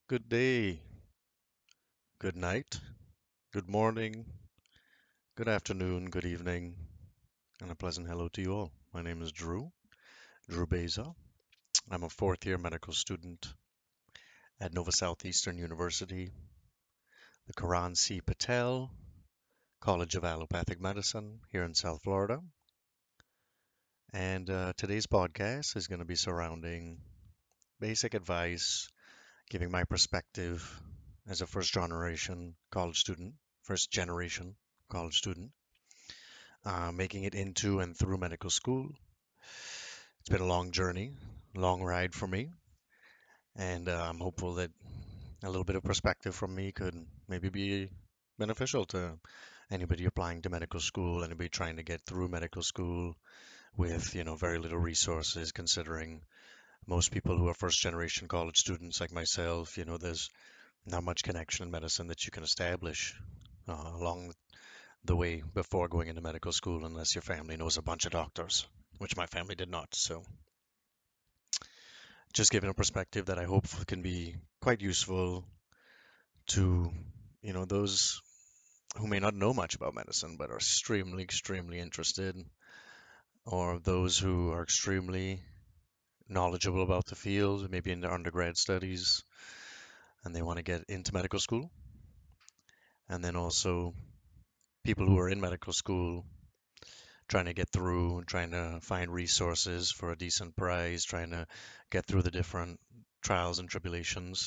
Good day, good night, good morning, good afternoon, good evening, and a pleasant hello to you all. My name is Drew Beza. I'm a fourth year medical student at Nova Southeastern University, the Karan C. Patel College of Allopathic Medicine here in South Florida. And today's podcast is going to be surrounding basic advice, giving my perspective as a first generation college student, making it into and through medical school. It's been a long journey, long ride for me, and I'm hopeful that a little bit of perspective from me could maybe be beneficial to anybody applying to medical school, anybody trying to get through medical school with, very little resources, considering most people who are first generation college students like myself, there's not much connection in medicine that you can establish along the way before going into medical school unless your family knows a bunch of doctors, which my family did not. So just giving a perspective that I hope can be quite useful to, those who may not know much about medicine but are extremely, extremely interested, or those who are extremely knowledgeable about the field, maybe in their undergrad studies, and they want to get into medical school. And then also people who are in medical school trying to get through, trying to find resources for a decent price, trying to get through the different trials and tribulations.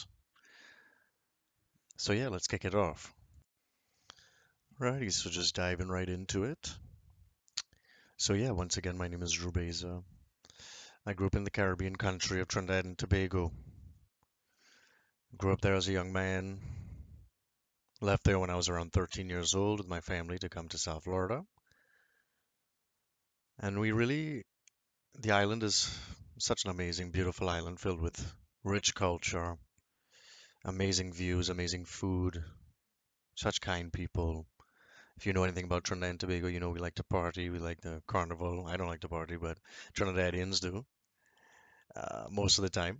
So yeah, let's kick it off. Righty, so just diving right into it. So yeah, once again, my name is Drew Beza. I grew up in the Caribbean country of Trinidad and Tobago. Grew up there as a young man. Left there when I was around 13 years old with my family to come to South Florida. And the island is such an amazing, beautiful island filled with rich culture, amazing views, amazing food, such kind people. If you know anything about Trinidad and Tobago, you know we like to party, we like the carnival. I don't like to party, but Trinidadians do most of the time.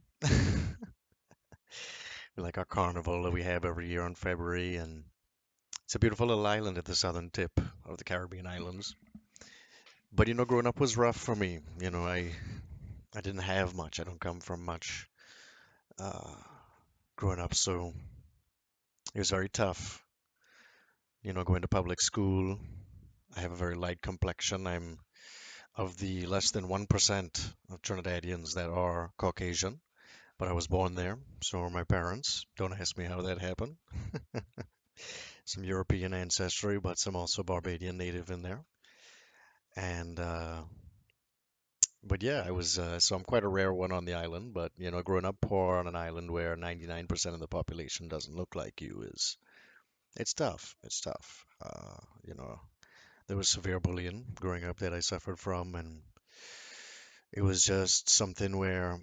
We like our carnival that we have every year in February, and it's a beautiful little island at the southern tip of the Caribbean islands. But growing up was rough for me. I didn't have much. I don't come from much uh, growing up, so it was very tough. Going to public school. I have a very light complexion. I'm of the less than 1% of Trinidadians that are Caucasian, but I was born there. So are my parents. Don't ask me how that happened. Some European ancestry, but some also Barbadian native in there. And but yeah, so I'm quite a rare one on the island. But growing up poor on an island where 99% of the population doesn't look like you is it's tough. It's tough. There was severe bullying growing up that I suffered from, and it was just something where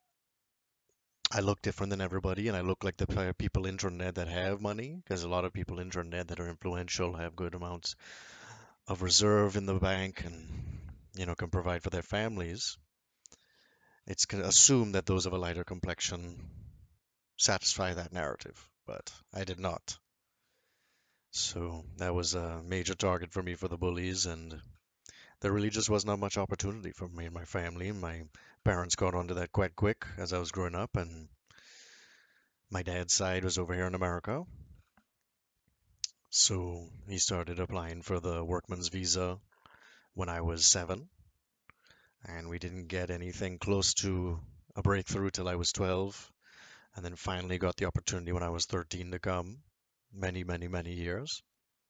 I look different than everybody, and I look like the people in Trinidad that have money, because a lot of people in Trinidad that are influential have good amounts of reserve in the bank and can provide for their families. It's assumed that those of a lighter complexion satisfy that narrative, but I did not. So that was a major target for me for the bullies, and there really just was not much opportunity for me and my family. My parents caught on to that quite quick as I was growing up, and my dad's side was over here in America. So he started applying for the workman's visa when I was 7, and we didn't get anything close to a breakthrough till I was 12, and then finally got the opportunity when I was 13 to come, many, many, many years.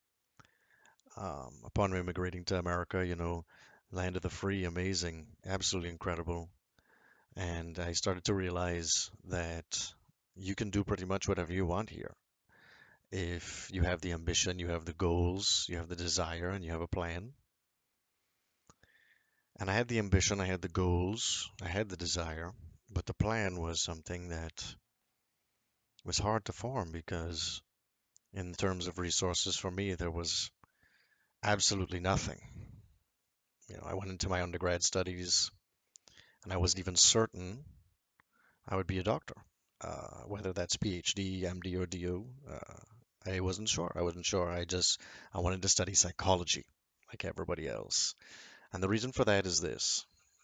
Upon immigrating to America, land of the free, amazing, absolutely incredible. And I started to realize that you can do pretty much whatever you want here. If you have the ambition, you have the goals, you have the desire, and you have a plan. And I had the ambition, I had the goals, I had the desire, but the plan was something that was hard to form because, in terms of resources for me, there was absolutely nothing. I went into my undergrad studies and I wasn't even certain I would be a doctor. whether that's PhD, MD, or DO. I wasn't sure. I wasn't sure. I wanted to study psychology like everybody else. And the reason for that is this.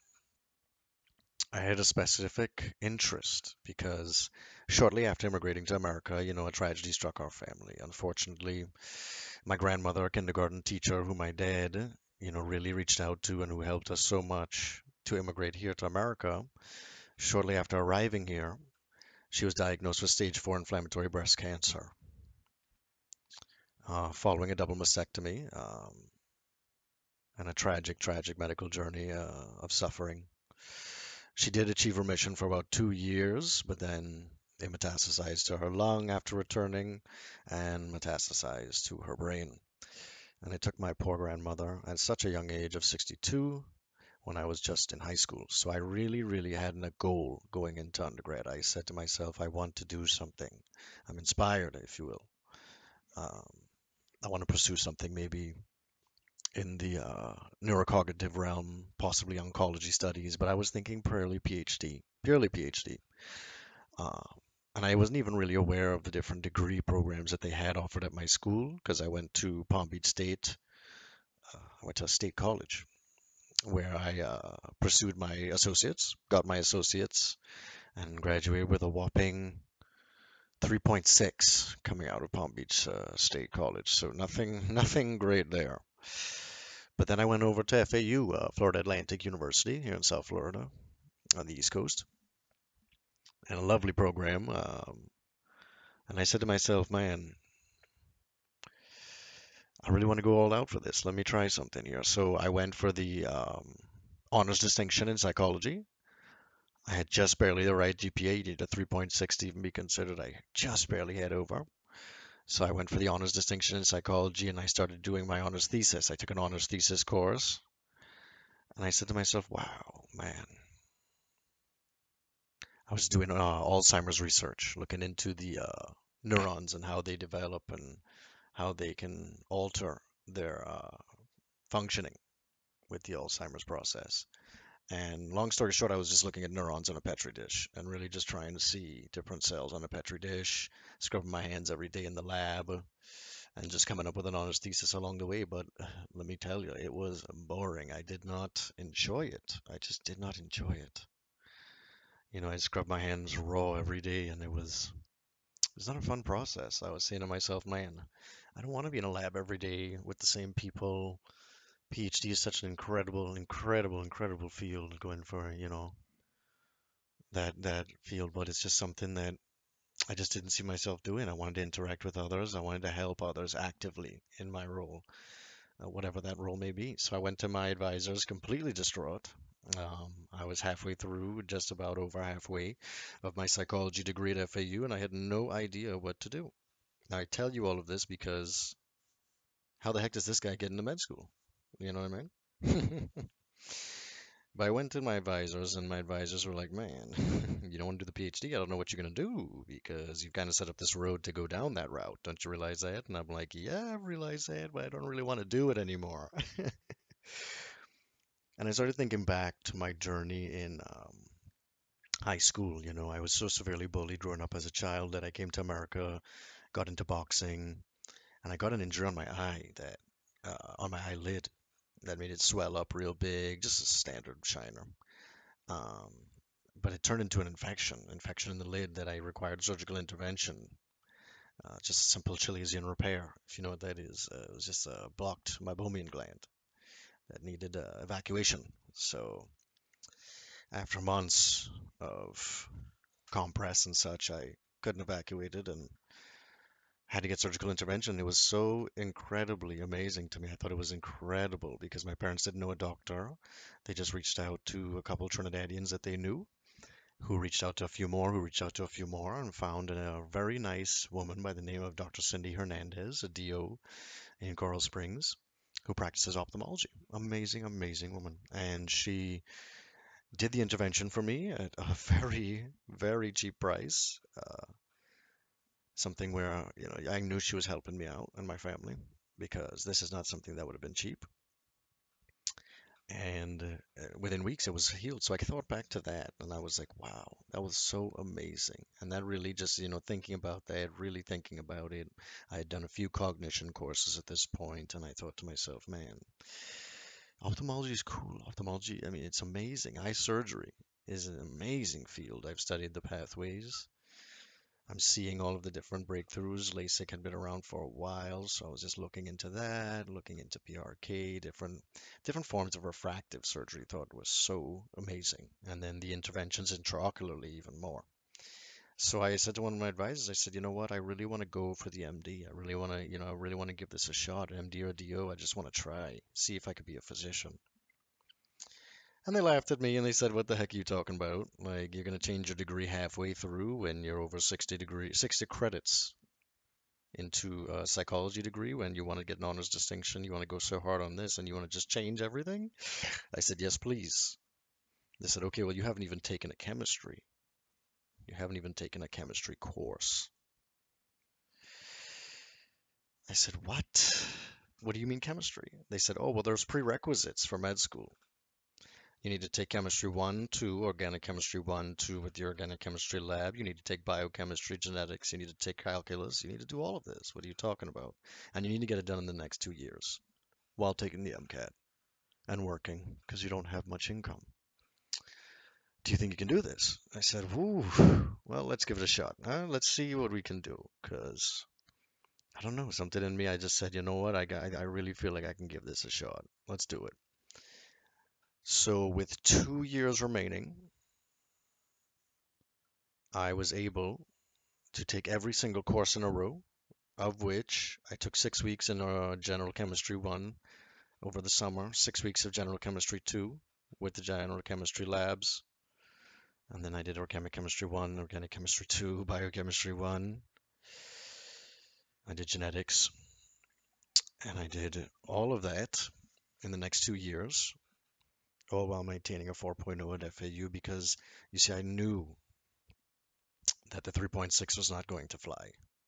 I had a specific interest because shortly after immigrating to America, a tragedy struck our family. Unfortunately, my grandmother, a kindergarten teacher who my dad, really reached out to and who helped us so much to immigrate here to America, shortly after arriving here, she was diagnosed with stage 4 inflammatory breast cancer following a double mastectomy and a tragic, tragic medical journey of suffering. She did achieve remission for about 2 years, but then it metastasized to her lung after returning and metastasized to her brain. And it took my poor grandmother at such a young age of 62 when I was just in high school. So I really, really had a goal going into undergrad. I said to myself, I want to do something. I'm inspired, if you will. Um, I want to pursue something maybe in the neurocognitive realm, possibly oncology studies, but I was thinking purely PhD, purely PhD. Uh, and I wasn't even really aware of the different degree programs that they had offered at my school because I went to Palm Beach State. I went to a state college where I pursued my associates, got my associates, and graduated with a whopping 3.6 coming out of Palm Beach State College. So nothing, nothing great there. But then I went over to FAU, Florida Atlantic University, here in South Florida on the East Coast, and a lovely program. And I said to myself, man, I really want to go all out for this. Let me try something here. So I went for the honors distinction in psychology. I had just barely the right GPA. You needed a 3.6 to even be considered. I just barely had over. So I went for the honors distinction in psychology and I started doing my honors thesis. I took an honors thesis course and I said to myself, wow, man, I was doing Alzheimer's research, looking into the neurons and how they develop and how they can alter their functioning with the Alzheimer's process. And long story short, I was just looking at neurons on a petri dish and really just trying to see different cells on a petri dish, scrubbing my hands every day in the lab, and just coming up with an honest thesis along the way. But let me tell you, it was boring. I did not enjoy it. I just did not enjoy it. I scrubbed my hands raw every day, and it was not a fun process. I was saying to myself, man, I don't want to be in a lab every day with the same people. PhD is such an incredible, incredible, incredible field going for, that field, but it's just something that I just didn't see myself doing. I wanted to interact with others. I wanted to help others actively in my role, whatever that role may be. So I went to my advisors completely distraught. I was halfway through, just about over halfway of my psychology degree at FAU, and I had no idea what to do. Now, I tell you all of this because how the heck does this guy get into med school? You know what I mean? But I went to my advisors, and my advisors were like, "Man, you don't want to do the PhD. I don't know what you're gonna do because you've kind of set up this road to go down that route. Don't you realize that?" And I'm like, "Yeah, I realize that, but I don't really want to do it anymore." And I started thinking back to my journey in high school. I was so severely bullied growing up as a child that I came to America, got into boxing, and I got an injury on my eye on my eyelid that made it swell up real big, just a standard shiner. Um, but it turned into an infection in the lid that I required surgical intervention. Just a simple Chiliasian repair, if you know what that is. It was just blocked meibomian gland that needed evacuation. So after months of compress and such, I couldn't evacuate it and had to get surgical intervention. It was so incredibly amazing to me. I thought it was incredible because my parents didn't know a doctor. They just reached out to a couple Trinidadians that they knew who reached out to a few more, who reached out to a few more, and found a very nice woman by the name of Dr. Cindy Hernandez, a DO in Coral Springs, who practices ophthalmology. Amazing, amazing woman. And she did the intervention for me at a very, very cheap price. Something where, I knew she was helping me out and my family because this is not something that would have been cheap. And within weeks it was healed. So I thought back to that and I was like, wow, that was so amazing. And that really just, thinking about that, really thinking about it, I had done a few cognition courses at this point, and I thought to myself, man, ophthalmology is cool. Ophthalmology, I mean, it's amazing. Eye surgery is an amazing field. I've studied the pathways. I'm seeing all of the different breakthroughs. LASIK had been around for a while, so I was just looking into that, looking into PRK, different forms of refractive surgery. Thought was so amazing, and then the interventions intraocularly even more. So I said to one of my advisors, I said, you know what, I really want to go for the MD. I really want to give this a shot, MD or DO. I just want to try, see if I could be a physician. And they laughed at me and they said, "What the heck are you talking about? Like you're going to change your degree halfway through when you're over 60 credits into a psychology degree when you want to get an honors distinction, you want to go so hard on this and you want to just change everything?" I said, "Yes, please." They said, "Okay, well, you haven't even taken a chemistry. You haven't even taken a chemistry course." I said, "What? What do you mean chemistry?" They said, "Oh, well, there's prerequisites for med school. You need to take chemistry 1, 2, organic chemistry 1, 2 with your organic chemistry lab. You need to take biochemistry, genetics. You need to take calculus. You need to do all of this. What are you talking about? And you need to get it done in the next 2 years while taking the MCAT and working because you don't have much income. Do you think you can do this?" I said, "Whoo, well, let's give it a shot. Huh? Let's see what we can do." Because I don't know, something in me, I just said, you know what, I really feel like I can give this a shot. Let's do it. So with 2 years remaining, I was able to take every single course in a row, of which I took 6 weeks in General Chemistry 1 over the summer, 6 weeks of General Chemistry 2 with the General Chemistry labs, and then I did Organic Chemistry 1, Organic Chemistry 2, Biochemistry 1. I did genetics, and I did all of that in the next 2 years, all while maintaining a 4.0 at FAU because you see, I knew that the 3.6 was not going to fly.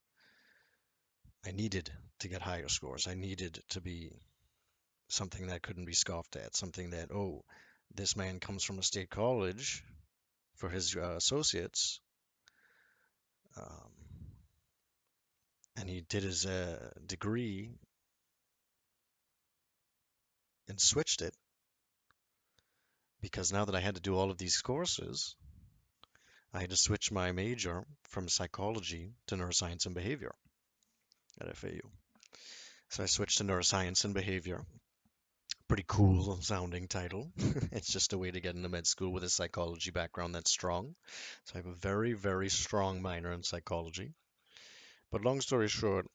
I needed to get higher scores. I needed to be something that couldn't be scoffed at, something that, oh, this man comes from a state college for his associates, um, and he did his degree and switched it because now that I had to do all of these courses, I had to switch my major from psychology to neuroscience and behavior at FAU. So I switched to neuroscience and behavior. Pretty cool sounding title. It's just a way to get into med school with a psychology background that's strong. So I have a very, very strong minor in psychology. But long story short,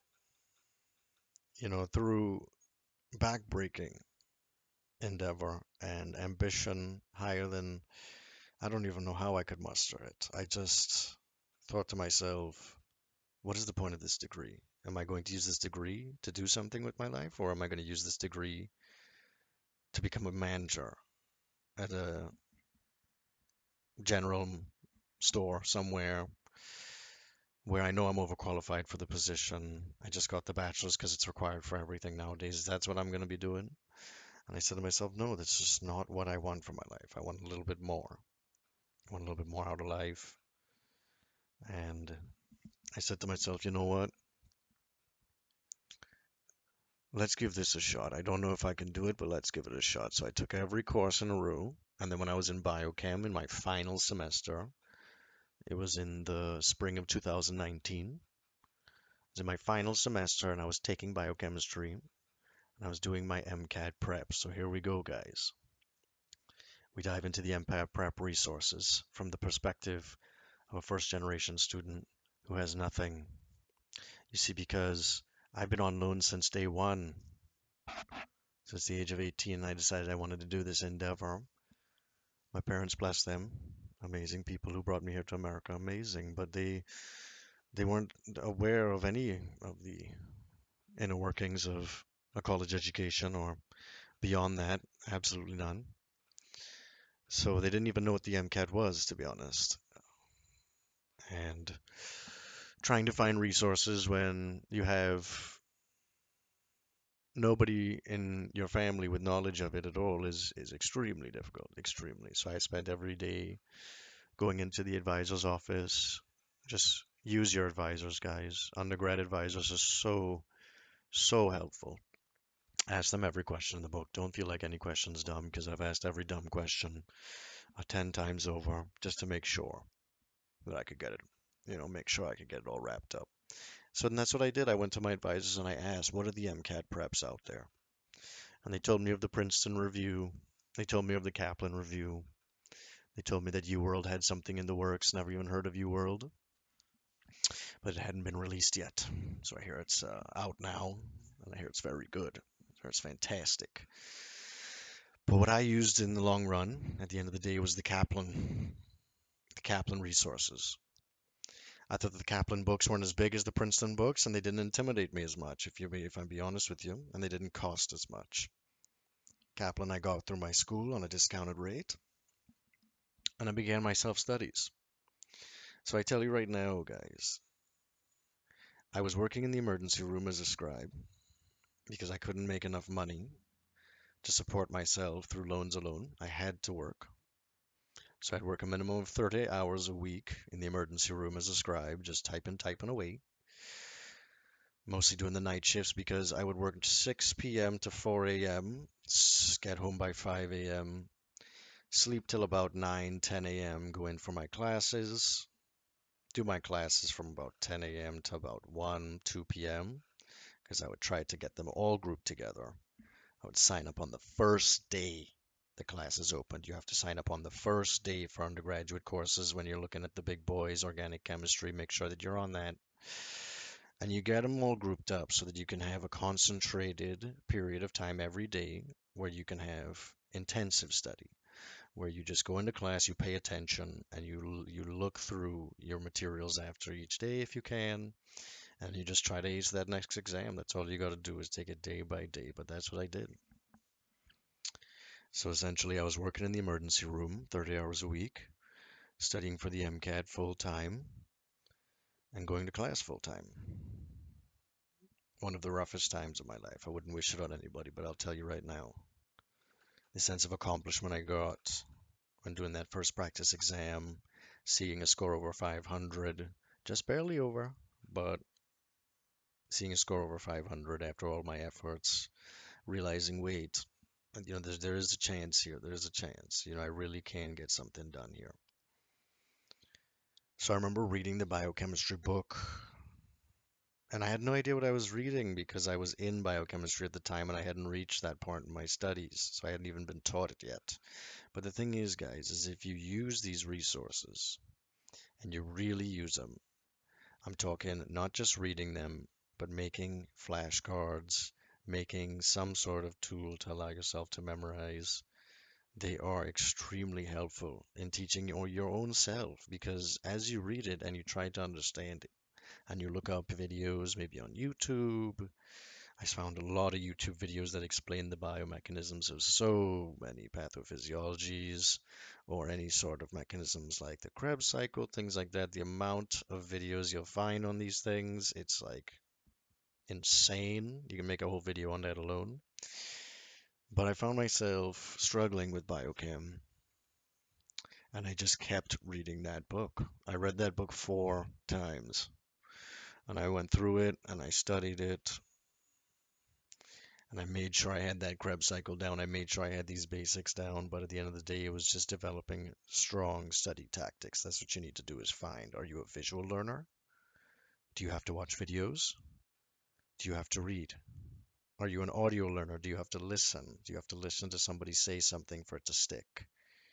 through backbreaking endeavor and ambition higher than I don't even know how I could muster it. I just thought to myself, what is the point of this degree? Am I going to use this degree to do something with my life, or am I going to use this degree to become a manager at a general store somewhere where I know I'm overqualified for the position? I just got the bachelor's because it's required for everything nowadays. That's what I'm going to be doing. And I said to myself, no, that's just not what I want for my life. I want a little bit more. I want a little bit more out of life. And I said to myself, you know what? Let's give this a shot. I don't know if I can do it, but let's give it a shot. So I took every course in a row. And then when I was in biochem in my final semester, it was in the spring of 2019. It was in my final semester and I was taking biochemistry and I was doing my MCAT prep. So here we go, guys. We dive into the MCAT prep resources from the perspective of a first generation student who has nothing. You see, because I've been on loan since day one. Since the age of 18, I decided I wanted to do this endeavor. My parents, bless them, amazing people who brought me here to America, amazing, but they weren't aware of any of the inner workings of a college education or beyond that, absolutely none. So they didn't even know what the MCAT was, to be honest. And trying to find resources when you have nobody in your family with knowledge of it at all is extremely difficult, extremely. So I spent every day going into the advisor's office. Just use your advisors, guys. Undergrad advisors are so helpful. Ask them every question in the book. Don't feel like any question's dumb because I've asked every dumb question 10 times over just to make sure that I could get it, make sure I could get it all wrapped up. So then that's what I did. I went to my advisors and I asked, what are the MCAT preps out there? And they told me of the Princeton Review. They told me of the Kaplan Review. They told me that UWorld had something in the works. Never even heard of UWorld, but it hadn't been released yet. So I hear it's out now, and I hear it's very good. I hear it's fantastic. But what I used in the long run, at the end of the day, was the Kaplan resources. I thought the Kaplan books weren't as big as the Princeton books, and they didn't intimidate me as much, if I'm be honest with you, and they didn't cost as much. Kaplan I got through my school on a discounted rate, and I began my self-studies. So I tell you right now, guys, I was working in the emergency room as a scribe because I couldn't make enough money to support myself through loans alone. I had to work. So I'd work a minimum of 30 hours a week in the emergency room as a scribe, just typing away, mostly doing the night shifts because I would work 6 p.m. to 4 a.m., get home by 5 a.m., sleep till about 9, 10 a.m., go in for my classes, do my classes from about 10 a.m. to about 1, 2 p.m., because I would try to get them all grouped together. I would sign up on the first day the classes opened. You have to sign up on the first day for undergraduate courses when you're looking at the big boys, organic chemistry. Make sure that you're on that. And you get them all grouped up so that you can have a concentrated period of time every day where you can have intensive study, where you just go into class, you pay attention, and you look through your materials after each day if you can, and you just try to ace that next exam. That's all you got to do is take it day by day. But that's what I did. So essentially, I was working in the emergency room 30 hours a week, studying for the MCAT full time, and going to class full time. One of the roughest times of my life. I wouldn't wish it on anybody, but I'll tell you right now, the sense of accomplishment I got when doing that first practice exam, seeing a score over 500, just barely over, but seeing a score over 500 after all my efforts, realizing, wait, there is a chance here. There is a chance. I really can get something done here. So I remember reading the biochemistry book, and I had no idea what I was reading because I was in biochemistry at the time and I hadn't reached that point in my studies, so I hadn't even been taught it yet. But the thing is, guys, is if you use these resources and you really use them, I'm talking not just reading them, but making flashcards, making some sort of tool to allow yourself to memorize. They are extremely helpful in teaching your own self because as you read it and you try to understand it, and you look up videos maybe on YouTube. I found a lot of YouTube videos that explain the biomechanisms of so many pathophysiologies or any sort of mechanisms like the Krebs cycle, things like that. The amount of videos you'll find on these things, it's like insane. You can make a whole video on that alone. But I found myself struggling with biochem, and I just kept reading that book. I read that book 4 times, and I went through it and I studied it and I made sure I had that Krebs cycle down. I made sure I had these basics down. But at the end of the day, it was just developing strong study tactics. That's what you need to do is find, are you a visual learner? Do you have to watch videos? Do you have to read? Are you an audio learner? Do you have to listen? Do you have to listen to somebody say something for it to stick?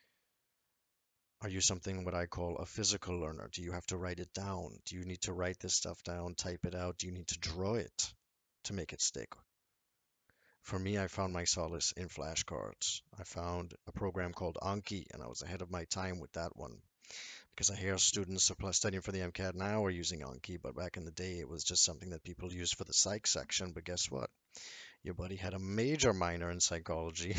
Are you something what I call a physical learner? Do you have to write it down? Do you need to write this stuff down, type it out? Do you need to draw it to make it stick? For me, I found my solace in flashcards. I found a program called Anki, and I was ahead of my time with that one because I hear students studying for the MCAT now are using Anki, but back in the day, it was just something that people used for the psych section. But guess what? Your buddy had a major minor in psychology,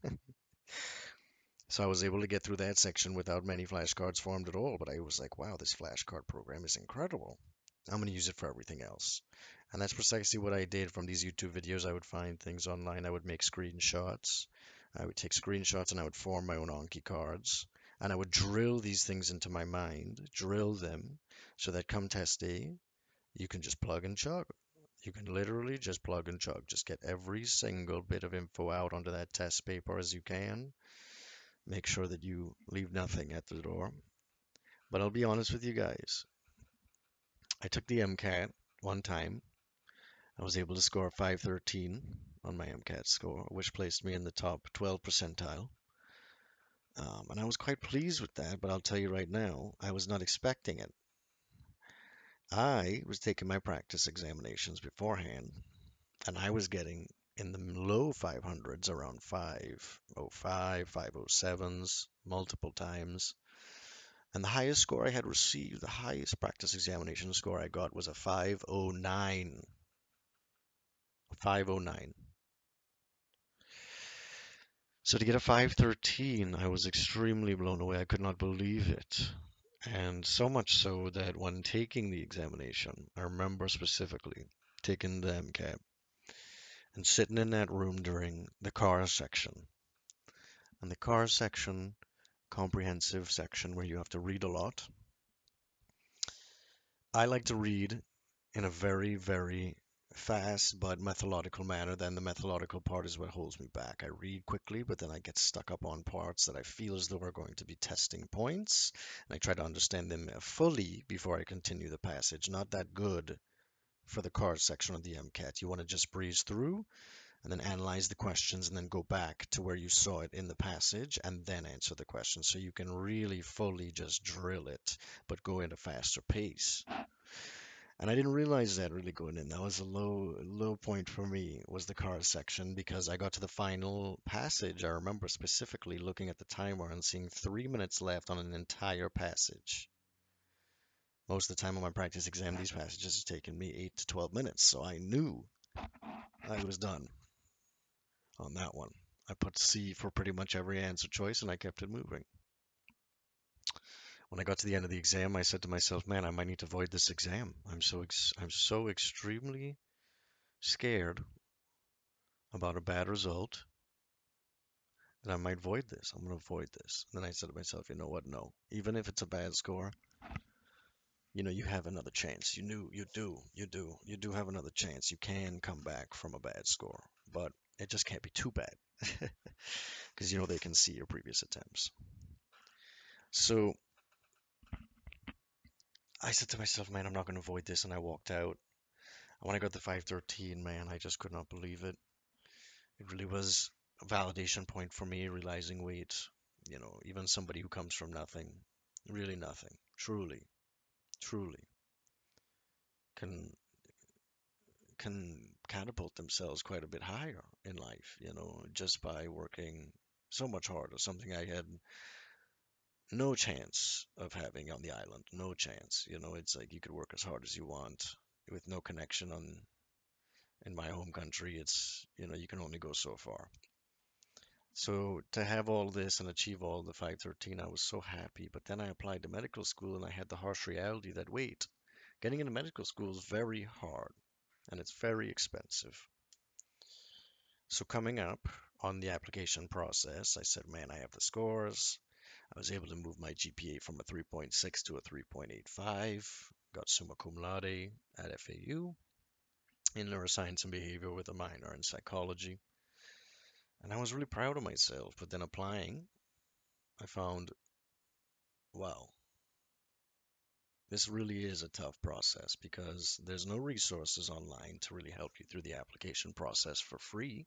so I was able to get through that section without many flashcards formed at all. But I was like, wow, this flashcard program is incredible. I'm going to use it for everything else. And that's precisely what I did from these YouTube videos. I would find things online. I would make screenshots. I would take screenshots and I would form my own Anki cards. And I would drill these things into my mind, drill them so that come test day, you can just plug and chug. You can literally just plug and chug. Just get every single bit of info out onto that test paper as you can. Make sure that you leave nothing at the door. But I'll be honest with you guys. I took the MCAT one time. I was able to score 513 on my MCAT score, which placed me in the top 12 percentile. And I was quite pleased with that, but I'll tell you right now, I was not expecting it. I was taking my practice examinations beforehand, and I was getting in the low 500s, around 505, 507s, multiple times. And the highest score I had received, the highest practice examination score I got was a 509. 509. So to get a 513, I was extremely blown away. I could not believe it. And so much so that when taking the examination, I remember specifically taking the MCAT and sitting in that room during the car section. And the car section, comprehensive section where you have to read a lot. I like to read in a very, very fast but methodical manner. Then the methodical part is what holds me back. I read quickly, but then I get stuck up on parts that I feel as though are going to be testing points, and I try to understand them fully before I continue the passage. Not that good for the card section of the MCAT. You want to just breeze through and then analyze the questions and then go back to where you saw it in the passage and then answer the question so you can really fully just drill it, but go at a faster pace. And I didn't realize that really going in. That was a low point for me was the car section because I got to the final passage. I remember specifically looking at the timer and seeing 3 minutes left on an entire passage. Most of the time on my practice exam, these passages have taken me 8 to 12 minutes, so I knew I was done on that one. I put C for pretty much every answer choice and I kept it moving. When I got to the end of the exam, I said to myself, "Man, I might need to avoid this exam. I'm so extremely scared about a bad result that I might void this. I'm going to avoid this." And then I said to myself, "You know what? No. Even if it's a bad score, you have another chance. You do have another chance. You can come back from a bad score, but it just can't be too bad because they can see your previous attempts." So I said to myself, "Man, I'm not going to avoid this." And I walked out. And when I got the 513, man, I just could not believe it. It really was a validation point for me, realizing, wait, even somebody who comes from nothing, really nothing, truly can catapult themselves quite a bit higher in life, just by working so much harder, something I had no chance of having on the island, no chance. It's like you could work as hard as you want with no connection on in my home country. It's, you can only go so far. So to have all this and achieve all the 513, I was so happy. But then I applied to medical school and I had the harsh reality that, wait, getting into medical school is very hard and it's very expensive. So coming up on the application process, I said, man, I have the scores. I was able to move my GPA from a 3.6 to a 3.85, got summa cum laude at FAU in neuroscience and behavior with a minor in psychology. And I was really proud of myself. But then applying, I found, wow, this really is a tough process because there's no resources online to really help you through the application process for free.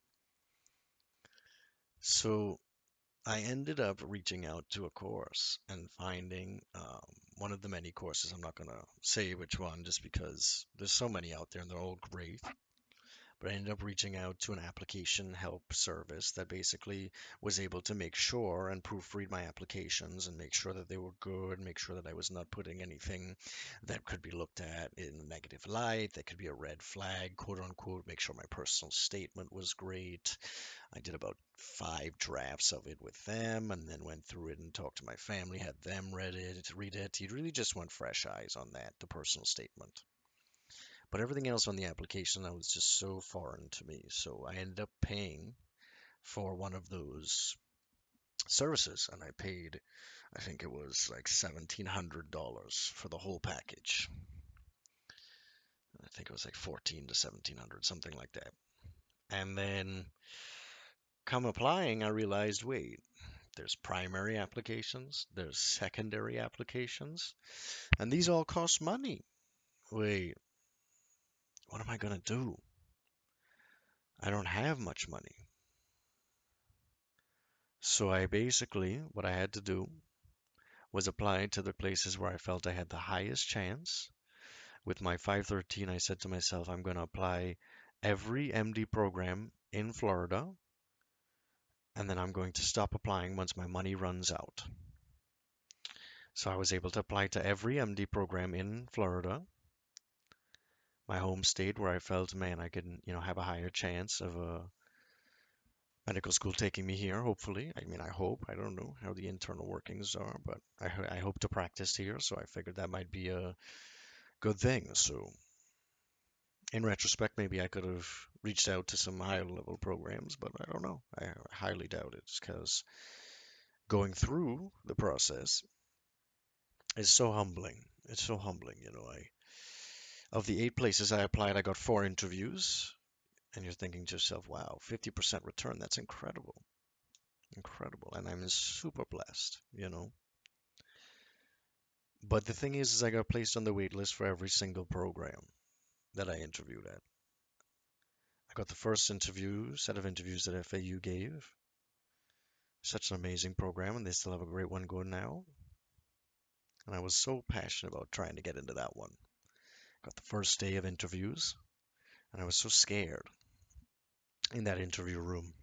So I ended up reaching out to a course and finding one of the many courses. I'm not going to say which one just because there's so many out there and they're all great. But I ended up reaching out to an application help service that basically was able to make sure and proofread my applications and make sure that they were good, make sure that I was not putting anything that could be looked at in a negative light, that could be a red flag, quote unquote, make sure my personal statement was great. I did about 5 drafts of it with them and then went through it and talked to my family, had them read it. You really just want fresh eyes on that, the personal statement. But everything else on the application that was just so foreign to me. So I ended up paying for one of those services, and I paid, I think it was like $1,700 for the whole package. I think it was like 14 to 1700, something like that. And then come applying, I realized, wait, there's primary applications, there's secondary applications, and these all cost money. Wait, what am I gonna do? I don't have much money. So I basically, what I had to do was apply to the places where I felt I had the highest chance. With my 513, I said to myself, I'm going to apply every MD program in Florida, and then I'm going to stop applying once my money runs out. So I was able to apply to every MD program in Florida, my home state, where I felt, man, I could, have a higher chance of a medical school taking me here, hopefully. I mean, I hope. I don't know how the internal workings are, but I hope to practice here, so I figured that might be a good thing. So in retrospect, maybe I could have reached out to some higher level programs, but I don't know. I highly doubt it because going through the process is so humbling. It's so humbling, I of the 8 places I applied, I got 4 interviews, and you're thinking to yourself, wow, 50% return, that's incredible. Incredible. And I'm super blessed. But the thing is I got placed on the wait list for every single program that I interviewed at. I got the first set of interviews that FAU gave. Such an amazing program, and they still have a great one going now. And I was so passionate about trying to get into that one. Got the first day of interviews, and I was so scared in that interview room.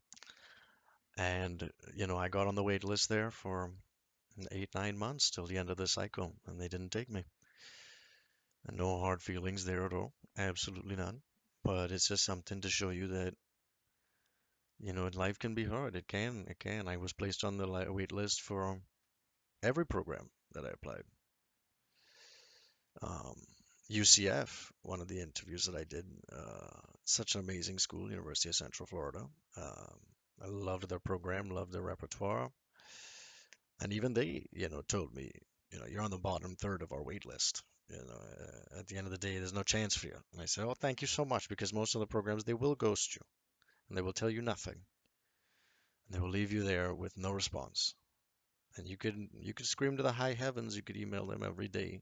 And, I got on the wait list there for 8, 9 months till the end of the cycle, and they didn't take me. And no hard feelings there at all. Absolutely none. But it's just something to show you that, life can be hard. It can. It can. I was placed on the wait list for every program that I applied. Um, UCF, one of the interviews that I did, such an amazing school, University of Central Florida. Um, I loved their program, loved their repertoire, and even they, told me, you're on the bottom third of our wait list. At the end of the day, there's no chance for you. And I said, oh, thank you so much, because most of the programs they will ghost you, and they will tell you nothing, and they will leave you there with no response. And you could scream to the high heavens, you could email them every day,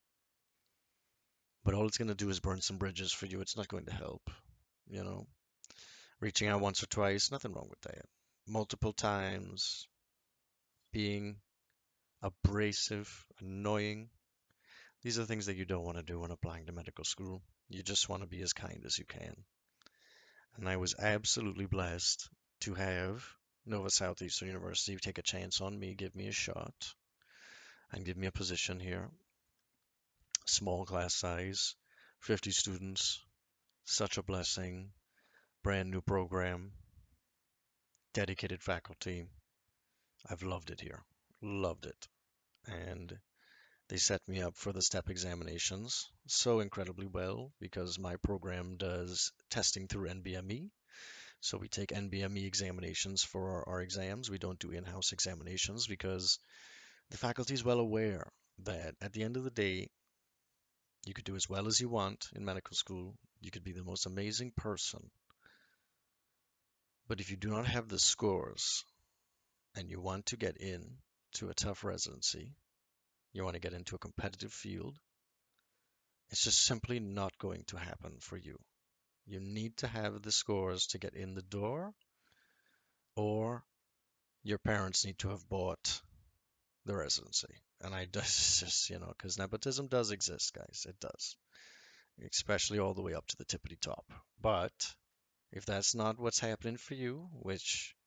but all it's going to do is burn some bridges for you. It's not going to help, you know. Reaching out once or twice, nothing wrong with that. Multiple times, being abrasive, annoying. These are things that you don't want to do when applying to medical school. You just want to be as kind as you can. And I was absolutely blessed to have Nova Southeastern University take a chance on me, give me a shot, and give me a position here. Small class size, 50 students, such a blessing. Brand new program, dedicated faculty. I've loved it here. Loved it. And they set me up for the STEP examinations so incredibly well because my program does testing through NBME. So we take NBME examinations for our exams. We don't do in-house examinations because the faculty is well aware that at the end of the day, you could do as well as you want in medical school. You could be the most amazing person. But if you do not have the scores and you want to get in to a tough residency, you want to get into a competitive field, it's just simply not going to happen for you. You need to have the scores to get in the door, or your parents need to have bought the residency. And I just, because nepotism does exist, guys. It does, especially all the way up to the tippity top. But if that's not what's happening for you, which,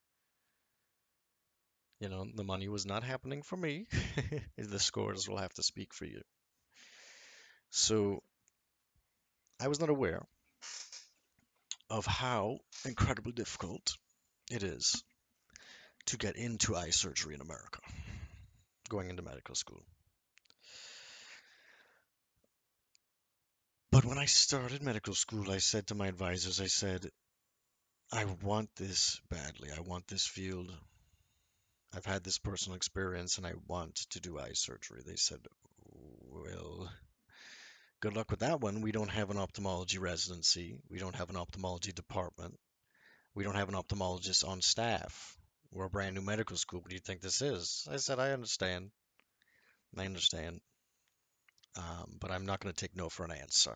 the money was not happening for me, the scores will have to speak for you. So I was not aware of how incredibly difficult it is to get into eye surgery in America, going into medical school. But When I started medical school, I said to my advisors, I said, I want this badly. I want this field. I've had this personal experience and I want to do eye surgery. They said, well, good luck with that one. We don't have an ophthalmology residency. We don't have an ophthalmology department. We don't have an ophthalmologist on staff. We're a brand new medical school. What do you think this is? I said, I understand. I understand. But I'm not going to take no for an answer.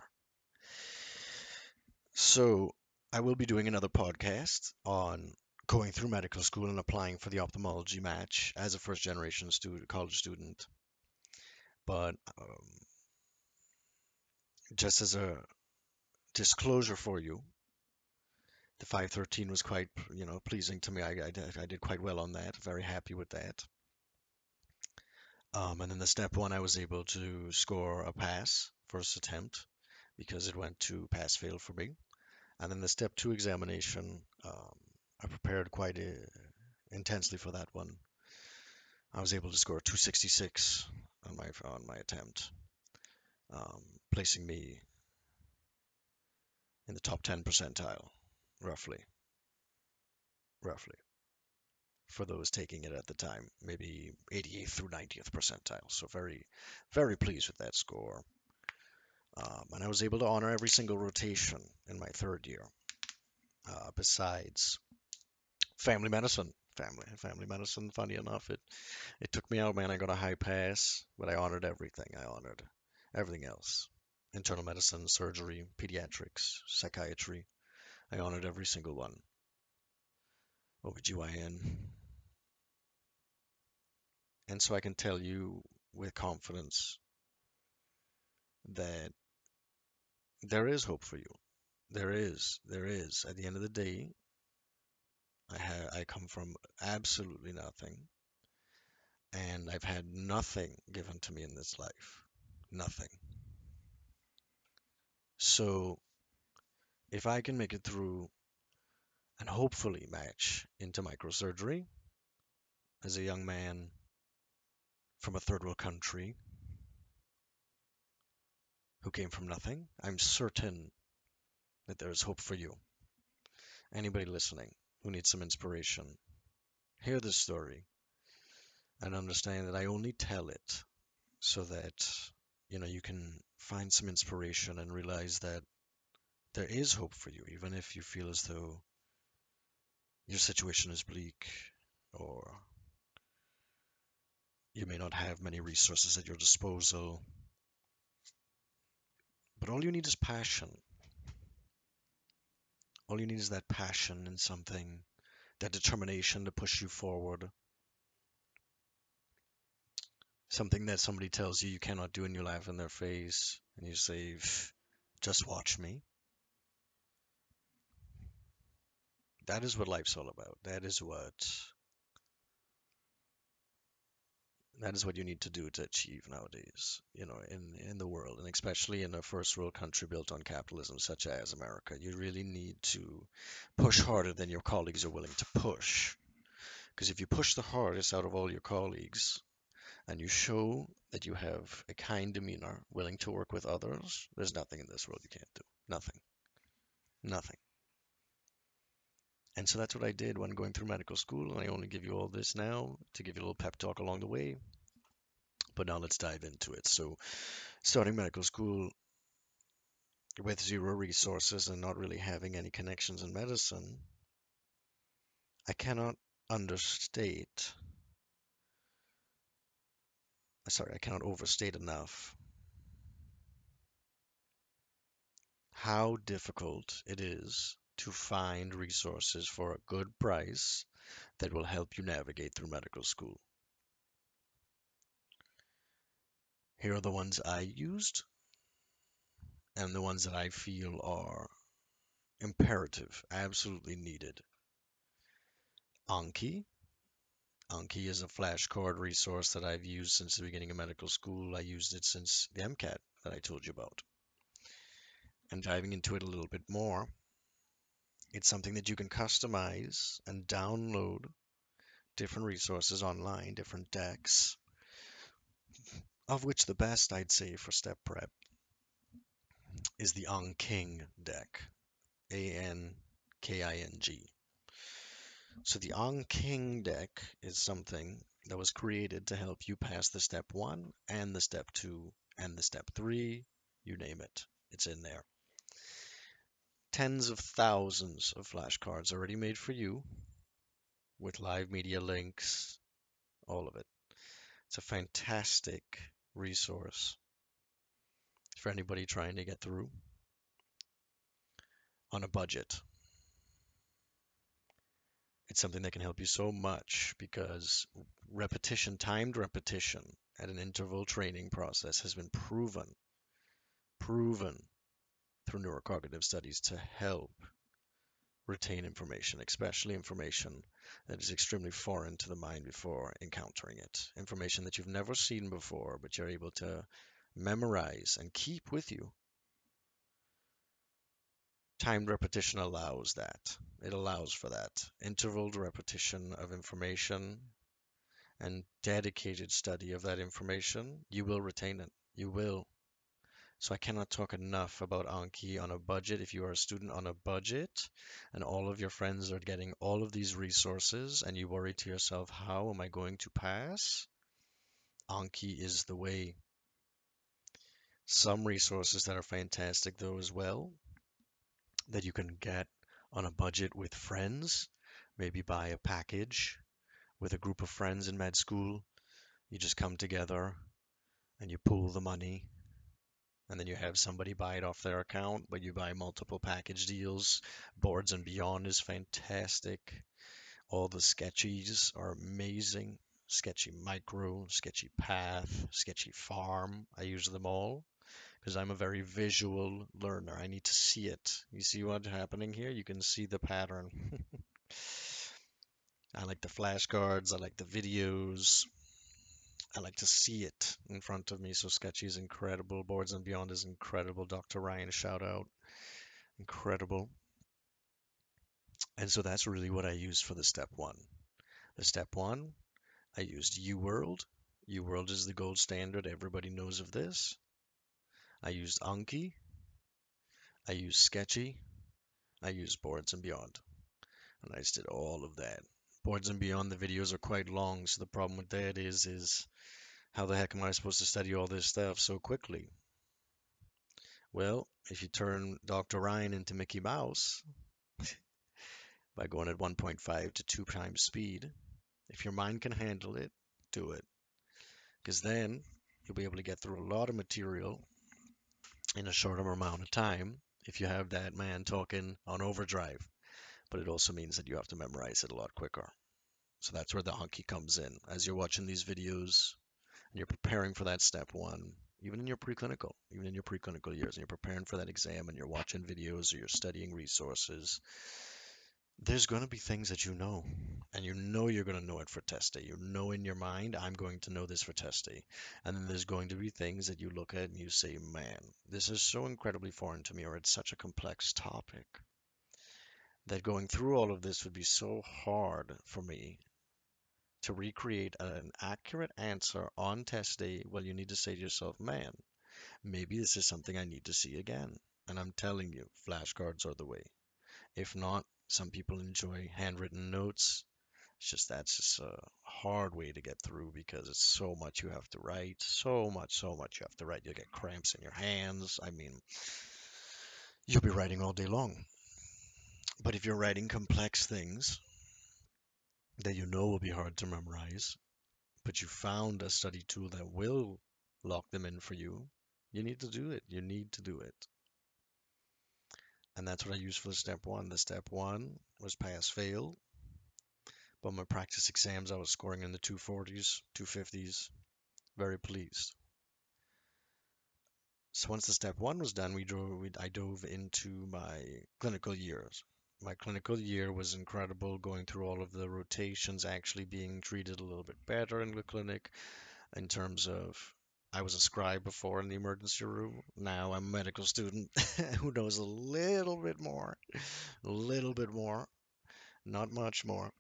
So I will be doing another podcast on going through medical school and applying for the ophthalmology match as a first generation student, college student. But just as a disclosure for you, the 513 was quite, pleasing to me. I did quite well on that. Very happy with that. And then the step one, I was able to score a pass first attempt because it went to pass fail for me. And then the step two examination, I prepared quite intensely for that one. I was able to score 266 on my attempt, placing me in the top 10 percentile, roughly, roughly, for those taking it at the time, maybe 88th through 90th percentile. So very, very pleased with that score. And I was able to honor every single rotation in my third year, besides family medicine. Family medicine, funny enough, it took me out, man. I got a high pass, but I honored everything. I honored everything else. Internal medicine, surgery, pediatrics, psychiatry. I honored every single one. OBGYN. And so I can tell you with confidence that there is hope for you. There is. There is. At the end of the day, I come from absolutely nothing, and I've had nothing given to me in this life. Nothing. So if I can make it through and hopefully match into microsurgery as a young man from a third world country who came from nothing, I'm certain that there is hope for you. Anybody listening who needs some inspiration, hear this story and understand that I only tell it so that you can find some inspiration and realize that there is hope for you, even if you feel as though your situation is bleak or you may not have many resources at your disposal. But all you need is passion. All you need is that passion in something, that determination to push you forward. Something that somebody tells you you cannot do and you laugh in their face and you say, just watch me. That is what life's all about. That is what you need to do to achieve nowadays, in the world, and especially in a first world country built on capitalism such as America. You really need to push harder than your colleagues are willing to push. Because if you push the hardest out of all your colleagues and you show that you have a kind demeanor, willing to work with others, there's nothing in this world you can't do. Nothing. Nothing. And so that's what I did when going through medical school. And I only give you all this now to give you a little pep talk along the way. But now let's dive into it. So, starting medical school with zero resources and not really having any connections in medicine, I cannot understate, I cannot overstate enough how difficult it is to find resources for a good price that will help you navigate through medical school. Here are the ones I used and the ones that I feel are imperative, absolutely needed. Anki. Anki is a flashcard resource that I've used since the beginning of medical school. I used it since the MCAT that I told you about. And diving into it a little bit more, it's something that you can customize and download different resources online, different decks, of which the best I'd say for step prep is the Anking deck. Anking. So the Anking deck is something that was created to help you pass the step one and the step two and the step three, you name it. It's in there. Tens of thousands of flashcards already made for you with live media links, all of it. It's a fantastic resource for anybody trying to get through on a budget. It's something that can help you so much because repetition, timed repetition at an interval training process has been proven through neurocognitive studies to help retain information, especially information that is extremely foreign to the mind before encountering it. Information that you've never seen before, but you're able to memorize and keep with you. Timed repetition allows that. It allows for that. Intervaled repetition of information and dedicated study of that information, you will retain it. You will. So I cannot talk enough about Anki on a budget. If you are a student on a budget and all of your friends are getting all of these resources and you worry to yourself, how am I going to pass? Anki is the way. Some resources that are fantastic though as well that you can get on a budget with friends, maybe buy a package with a group of friends in med school. You just come together and you pool the money and then you have somebody buy it off their account, but you buy multiple package deals. Boards and Beyond is fantastic. All the sketchies are amazing. Sketchy Micro, Sketchy Path, Sketchy Farm. I use them all because I'm a very visual learner. I need to see it. You see what's happening here? You can see the pattern. I like the flashcards. I like the videos. I like to see it in front of me. So Sketchy is incredible. Boards and Beyond is incredible. Dr. Ryan, shout out. Incredible. And so that's really what I use for the step one. The step one, I used UWorld. UWorld is the gold standard. Everybody knows of this. I used Anki. I used Sketchy. I used Boards and Beyond. And I just did all of that. Boards and Beyond, the videos are quite long. So the problem with that is how the heck am I supposed to study all this stuff so quickly? Well, if you turn Dr. Ryan into Mickey Mouse by going at 1.5 to 2 times speed, if your mind can handle it, do it. Because then you'll be able to get through a lot of material in a shorter amount of time if you have that man talking on overdrive. But it also means that you have to memorize it a lot quicker. So that's where the Anki comes in. As you're watching these videos and you're preparing for that step one, even in your preclinical years, and you're preparing for that exam and you're watching videos or you're studying resources, there's going to be things that you know, and you know you're going to know it for test day. You know in your mind, I'm going to know this for test day. And then there's going to be things that you look at and you say, man, this is so incredibly foreign to me, or it's such a complex topic that going through all of this would be so hard for me to recreate an accurate answer on test day. Well, you need to say to yourself, man, maybe this is something I need to see again. And I'm telling you, flashcards are the way. If not, some people enjoy handwritten notes. It's just that's just a hard way to get through because it's so much you have to write, so much you have to write. You'll get cramps in your hands. I mean, you'll be writing all day long. But if you're writing complex things that you know will be hard to memorize, but you found a study tool that will lock them in for you, you need to do it. You need to do it. And that's what I used for the step one. The step one was pass fail. But my practice exams, I was scoring in the 240s, 250s. Very pleased. So once the step one was done, I dove into my clinical years. My clinical year was incredible, going through all of the rotations, actually being treated a little bit better in the clinic in terms of I was a scribe before in the emergency room. Now I'm a medical student who knows a little bit more, not much more,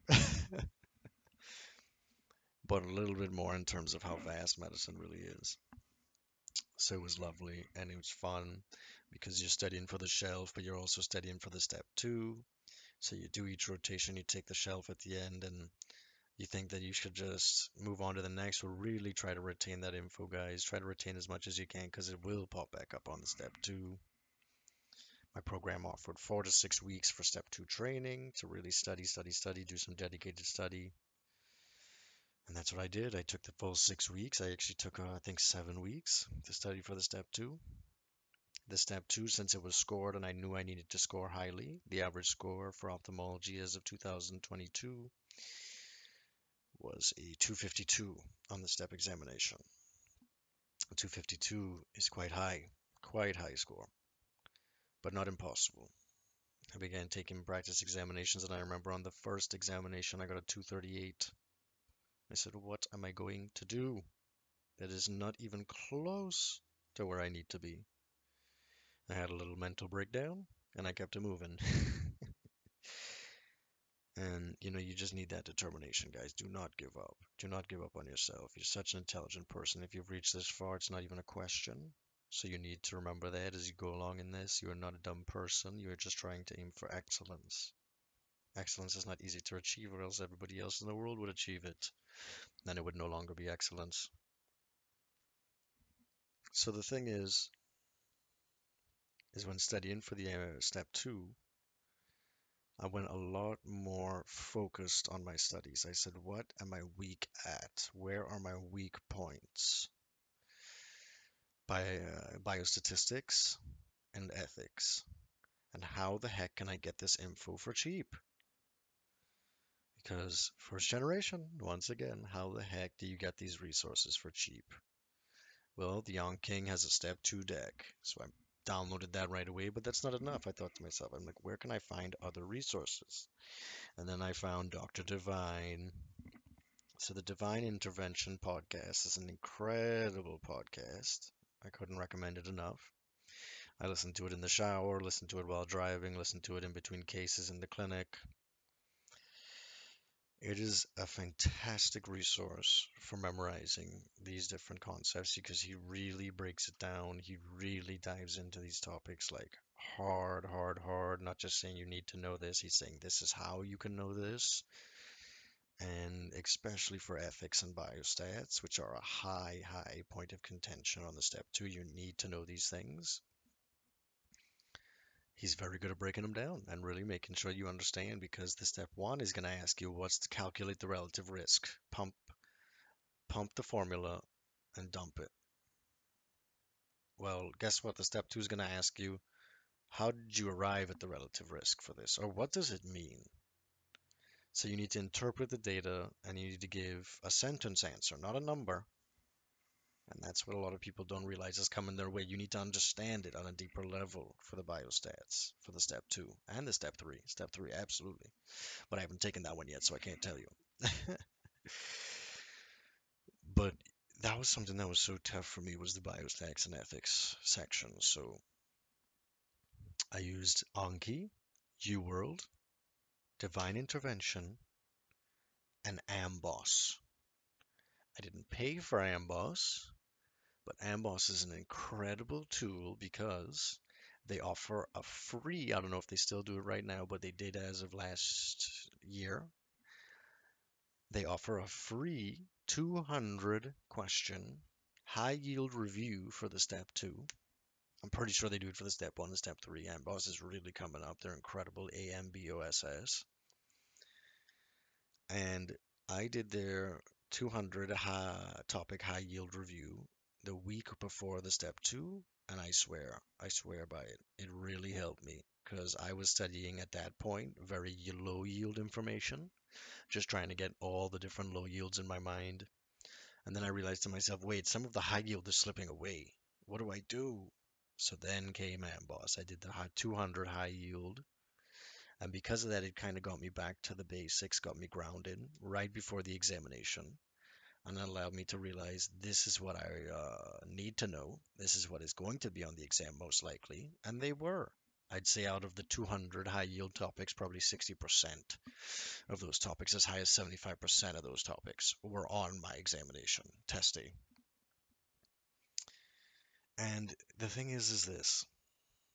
but a little bit more in terms of how vast medicine really is. So it was lovely and it was fun. because you're studying for the shelf, but you're also studying for the step two. So you do each rotation, you take the shelf at the end, and you think that you should just move on to the next. Well, really try to retain that info, guys. Try to retain as much as you can because it will pop back up on the step two. My program offered 4 to 6 weeks for step two training to really study, study, study, do some dedicated study. And that's what I did. I took the full 6 weeks. I actually took, I think, 7 weeks to study for the step two. The step two, since it was scored and I knew I needed to score highly, the average score for ophthalmology as of 2022 was a 252 on the step examination. 252 is quite high score, but not impossible. I began taking practice examinations, and I remember on the first examination I got a 238. I said, what am I going to do? That is not even close to where I need to be. I had a little mental breakdown, and I kept it moving. And you just need that determination, guys. Do not give up. Do not give up on yourself. You're such an intelligent person. If you've reached this far, it's not even a question. So you need to remember that as you go along in this. You are not a dumb person. You are just trying to aim for excellence. Excellence is not easy to achieve, or else everybody else in the world would achieve it. Then it would no longer be excellence. So the thing is when studying for the step two, I went a lot more focused on my studies. I said, what am I weak at? Where are my weak points? Biostatistics and ethics. And how the heck can I get this info for cheap? Because first generation, once again, how the heck do you get these resources for cheap? Well, the Young King has a step two deck. So I downloaded that right away, but that's not enough. I thought to myself, I'm like, where can I find other resources? And then I found Dr. Divine. So the Divine Intervention podcast is an incredible podcast. I couldn't recommend it enough. I listen to it in the shower, listen to it while driving, listen to it in between cases in the clinic. It is a fantastic resource for memorizing these different concepts because he really breaks it down. He really dives into these topics like hard, hard, hard. Not just saying you need to know this, he's saying this is how you can know this. And especially for ethics and biostats, which are a high, high point of contention on the step two, you need to know these things. He's very good at breaking them down and really making sure you understand because the step one is going to ask you what's to calculate the relative risk. Pump the formula and dump it. Well, guess what? The step two is going to ask you, how did you arrive at the relative risk for this? Or what does it mean? So you need to interpret the data and you need to give a sentence answer, not a number. And that's what a lot of people don't realize is coming their way. You need to understand it on a deeper level for the biostats, for the step two and the step three. Step three, absolutely. But I haven't taken that one yet, so I can't tell you. But that was something that was so tough for me was the biostats and ethics section. So I used Anki, UWorld, Divine Intervention, and Amboss. I didn't pay for Amboss, but Amboss is an incredible tool because they offer a free, I don't know if they still do it right now, but they did as of last year. They offer a free 200 question high yield review for the step two. I'm pretty sure they do it for the step one and step three. Amboss is really coming up. They're incredible. AMBOSS. And I did their 200 topic high yield review the week before the step two, and I swear by it. It really helped me because I was studying at that point very low yield information, just trying to get all the different low yields in my mind. And then I realized to myself, wait, some of the high yield is slipping away. What do I do? So then came Amboss. I did the 200 high yield. And because of that, it kind of got me back to the basics, got me grounded right before the examination, and it allowed me to realize this is what I need to know. This is what is going to be on the exam most likely. And they were. I'd say out of the 200 high yield topics, probably 60% of those topics, as high as 75% of those topics, were on my examination test day. And the thing is this.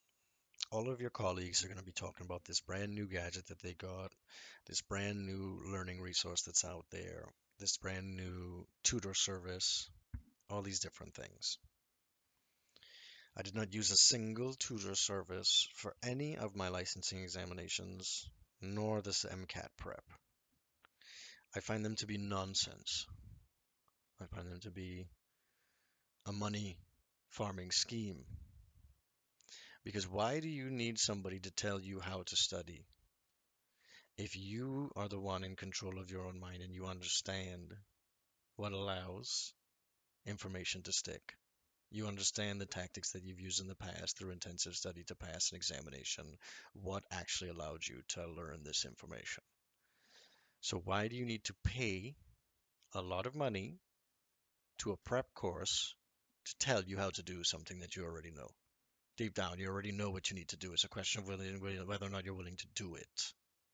All of your colleagues are going to be talking about this brand new gadget that they got, this brand new learning resource that's out there, this brand new tutor service, all these different things. I did not use a single tutor service for any of my licensing examinations, nor this MCAT prep. I find them to be nonsense. I find them to be a money farming scheme. Because why do you need somebody to tell you how to study if you are the one in control of your own mind and you understand what allows information to stick? You understand the tactics that you've used in the past through intensive study to pass an examination, what actually allowed you to learn this information. So why do you need to pay a lot of money to a prep course to tell you how to do something that you already know? Deep down, you already know what you need to do. It's a question of whether or not you're willing to do it.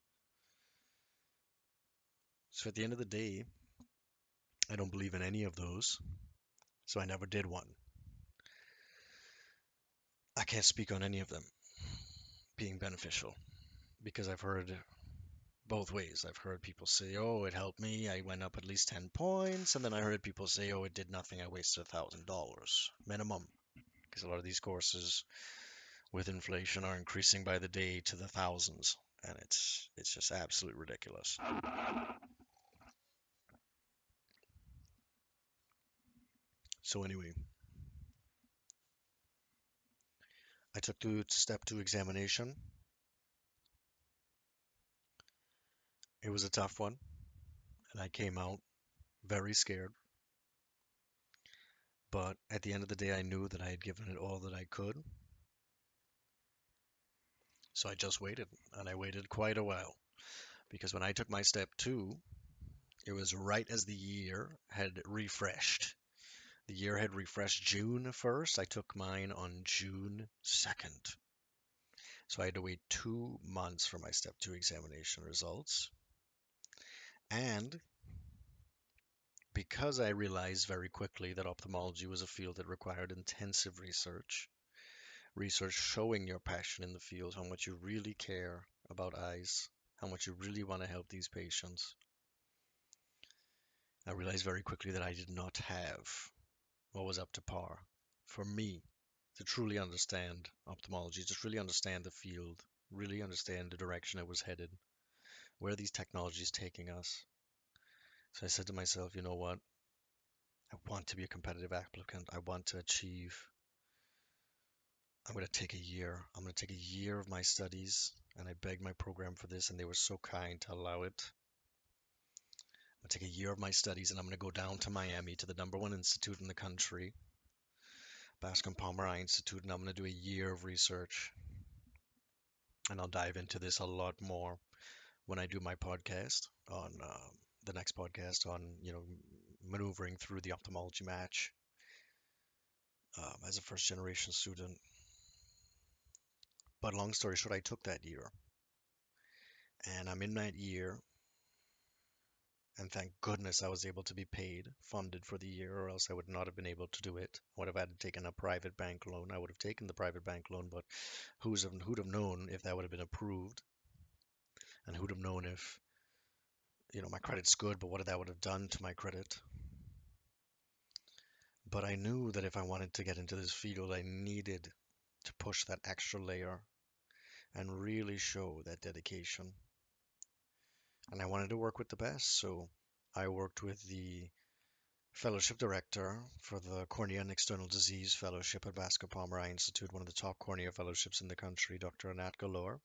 So at the end of the day, I don't believe in any of those, so I never did one. I can't speak on any of them being beneficial because I've heard both ways. I've heard people say, oh, it helped me. I went up at least 10 points. And then I heard people say, oh, it did nothing. I wasted $1,000 minimum. Because a lot of these courses with inflation are increasing by the day to the thousands. And it's just absolutely ridiculous. So anyway, I took the step two examination. It was a tough one. And I came out very scared. But at the end of the day, I knew that I had given it all that I could. So I just waited. And I waited quite a while. Because when I took my step two, it was right as the year had refreshed. The year had refreshed June 1st. I took mine on June 2nd. So I had to wait 2 months for my step two examination results. And because I realized very quickly that ophthalmology was a field that required intensive research, research showing your passion in the field, how much you really care about eyes, how much you really want to help these patients, I realized very quickly that I did not have what was up to par for me to truly understand ophthalmology, to really understand the field, really understand the direction it was headed, where these technologies taking us. So I said to myself, you know what? I want to be a competitive applicant. I want to achieve. I'm going to take a year. I'm going to take a year of my studies. And I begged my program for this, and they were so kind to allow it. I'm going to take a year of my studies, and I'm going to go down to Miami to the #1 institute in the country, Bascom Palmer Eye Institute, and I'm going to do a year of research. And I'll dive into this a lot more when I do my podcast on the next podcast on, maneuvering through the ophthalmology match as a first generation student. But long story short, I took that year and I'm in that year. And thank goodness I was able to be paid, funded for the year, or else I would not have been able to do it. I would have had to taken a private bank loan. I would have taken the private bank loan, but who'd have known if that would have been approved? And who'd have known if, my credit's good, but what that would have done to my credit? But I knew that if I wanted to get into this field, I needed to push that extra layer and really show that dedication. And I wanted to work with the best, so I worked with the fellowship director for the Cornea and External Disease Fellowship at Bascom Palmer Eye Institute, one of the top cornea fellowships in the country, Dr. Anat Galor,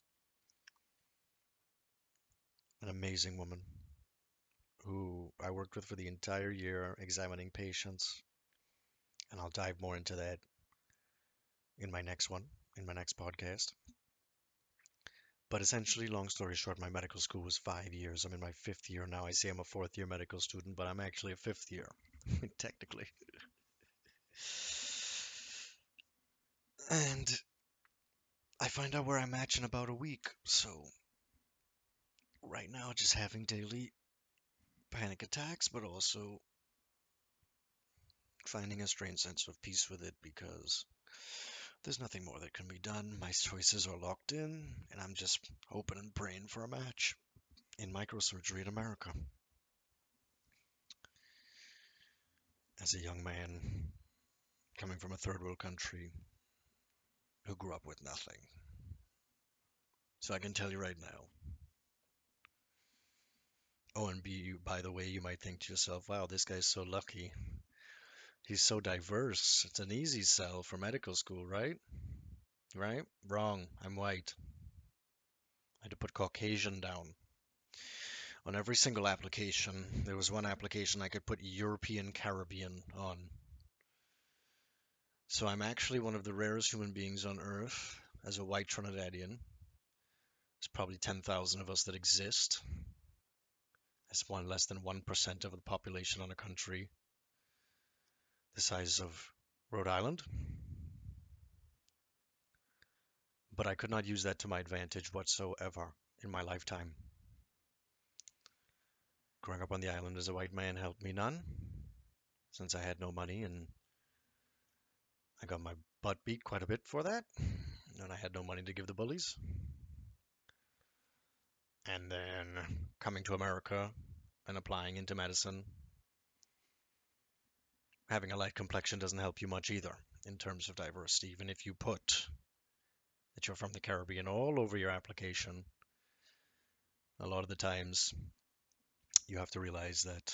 an amazing woman who I worked with for the entire year examining patients. And I'll dive more into that in my next one, in my next podcast. But essentially, long story short, my medical school was 5 years. I'm in my fifth year now. I say I'm a fourth year medical student, but I'm actually a fifth year, technically. And I find out where I'm at in about a week. So right now, just having daily panic attacks, but also finding a strange sense of peace with it because There's nothing more that can be done. My choices are locked in, and I'm just hoping and praying for a match in microsurgery in America. As a young man coming from a third world country who grew up with nothing. So I can tell you right now. Oh, and by the way, you might think to yourself, wow, this guy's so lucky. He's so diverse. It's an easy sell for medical school, right? Right? Wrong. I'm white. I had to put Caucasian down. On every single application, there was one application I could put European Caribbean on. So I'm actually one of the rarest human beings on earth as a white Trinidadian. There's probably 10,000 of us that exist. That's one less than 1% of the population on a country the size of Rhode Island. But I could not use that to my advantage whatsoever in my lifetime. Growing up on the island as a white man helped me none, since I had no money and I got my butt beat quite a bit for that. And I had no money to give the bullies. And then coming to America and applying into medicine, having a light complexion doesn't help you much either in terms of diversity. Even if you put that you're from the Caribbean all over your application, a lot of the times you have to realize that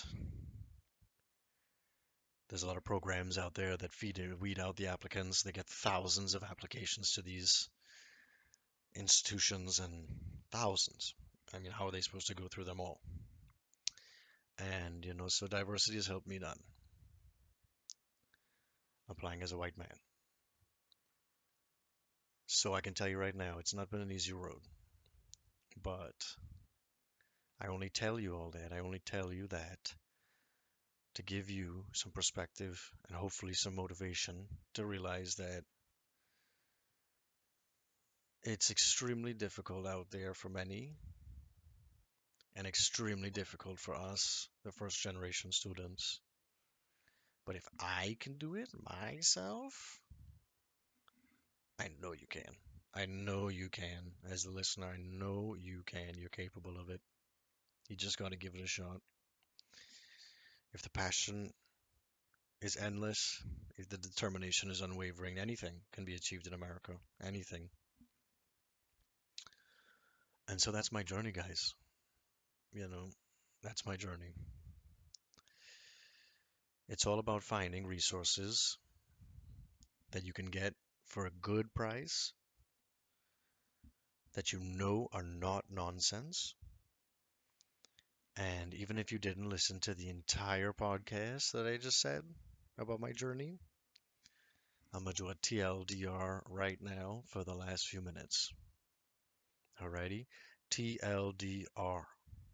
there's a lot of programs out there that feed and weed out the applicants. They get thousands of applications to these institutions and thousands. I mean, how are they supposed to go through them all? And, so diversity has helped me none applying as a white man. So I can tell you right now, it's not been an easy road. But I only tell you all that. I only tell you that to give you some perspective and hopefully some motivation to realize that it's extremely difficult out there for many and extremely difficult for us, the first generation students. But if I can do it myself, I know you can. I know you can. As a listener, I know you can. You're capable of it. You just got to give it a shot. If the passion is endless, if the determination is unwavering, anything can be achieved in America. Anything. And so that's my journey, guys. You know, that's my journey. It's all about finding resources that you can get for a good price that you know are not nonsense. And even if you didn't listen to the entire podcast that I just said about my journey, I'm going to do a TLDR right now for the last few minutes. Alrighty? TLDR.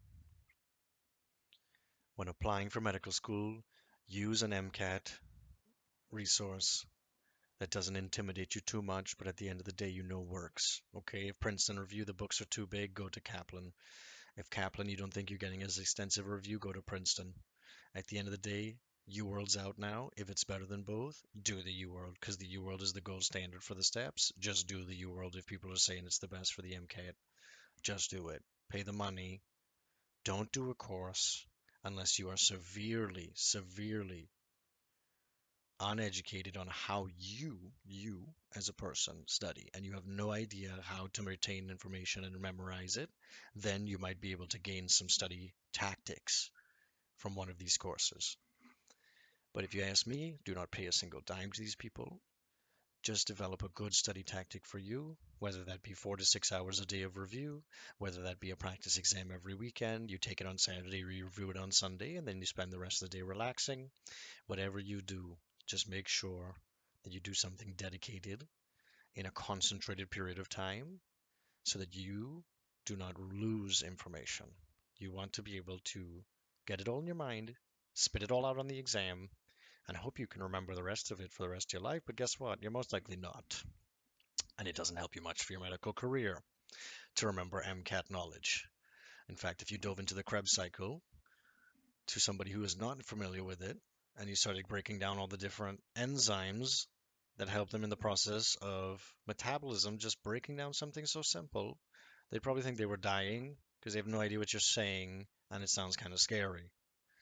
When applying for medical school, use an MCAT resource that doesn't intimidate you too much, but at the end of the day, works. Okay, if Princeton review the books are too big, go to Kaplan. If Kaplan you don't think you're getting as extensive a review, go to Princeton. At the end of the day, UWorld's out now. If it's better than both, do the UWorld because the UWorld is the gold standard for the steps. Just do the UWorld if people are saying it's the best for the MCAT. Just do it. Pay the money. Don't do a course unless you are severely, severely uneducated on how you as a person study and you have no idea how to retain information and memorize it, then you might be able to gain some study tactics from one of these courses. But if you ask me, do not pay a single dime to these people. Just develop a good study tactic for you, whether that be 4 to 6 hours a day of review, whether that be a practice exam every weekend, you take it on Saturday, you review it on Sunday, and then you spend the rest of the day relaxing. Whatever you do, just make sure that you do something dedicated in a concentrated period of time so that you do not lose information. You want to be able to get it all in your mind, spit it all out on the exam, and hope you can remember the rest of it for the rest of your life. But guess what? You're most likely not. And it doesn't help you much for your medical career to remember MCAT knowledge. In fact, if you dove into the Krebs cycle to somebody who is not familiar with it, and you started breaking down all the different enzymes that help them in the process of metabolism, just breaking down something so simple. They'd probably think they were dying because they have no idea what you're saying and it sounds kind of scary.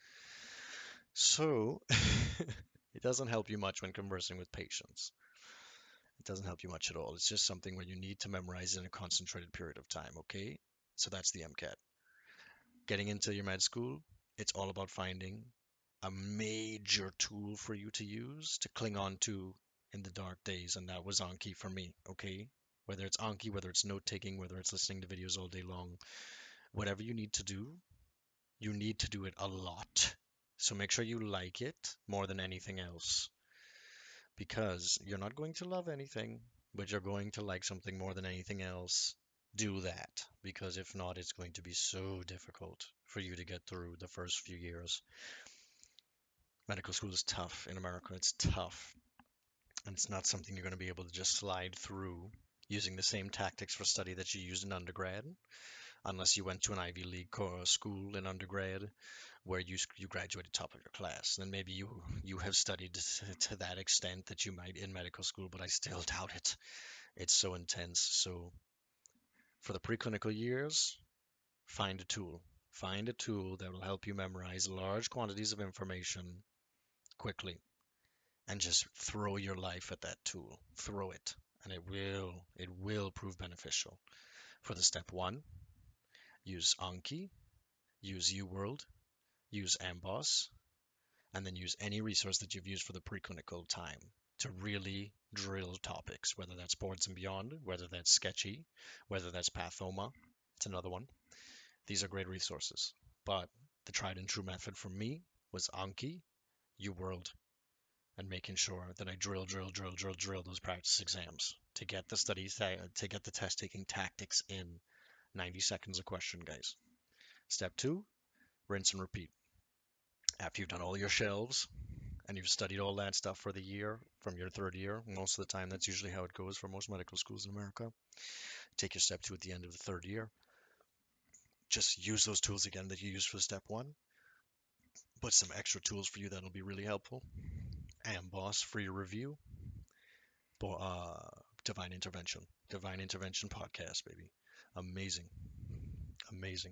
So it doesn't help you much when conversing with patients. It doesn't help you much at all. It's just something where you need to memorize in a concentrated period of time, okay? So that's the MCAT. Getting into your med school, it's all about finding a major tool for you to use to cling on to in the dark days, and that was Anki for me, okay? Whether it's Anki, whether it's note taking, whether it's listening to videos all day long, whatever you need to do it a lot. So make sure you like it more than anything else because you're not going to love anything, but you're going to like something more than anything else. Do that because if not, it's going to be so difficult for you to get through the first few years. Medical school is tough in America. It's tough, and it's not something you're going to be able to just slide through using the same tactics for study that you used in undergrad, unless you went to an Ivy League school in undergrad where you graduated top of your class. Then maybe you have studied to that extent that you might in medical school, but I still doubt it. It's so intense. So for the preclinical years, find a tool. Find a tool that will help you memorize large quantities of information quickly and just throw your life at that tool. Throw it, and it will prove beneficial. For the step one, use Anki, use UWorld, use Amboss, and then use any resource that you've used for the preclinical time to really drill topics, whether that's boards and beyond, whether that's sketchy, whether that's Pathoma. It's another one. These are great resources. But the tried and true method for me was Anki, UWorld, and making sure that I drill those practice exams to get the to get the test taking tactics in 90 seconds a question, guys. Step two, rinse and repeat. After you've done all your shelves and you've studied all that stuff for the year from your third year, most of the time that's usually how it goes for most medical schools in America. Take your step two at the end of the third year. Just use those tools again that you used for step one, but some extra tools for you that'll be really helpful. Amboss for your review, uh, Divine Intervention. Divine Intervention podcast, baby. Amazing. Amazing.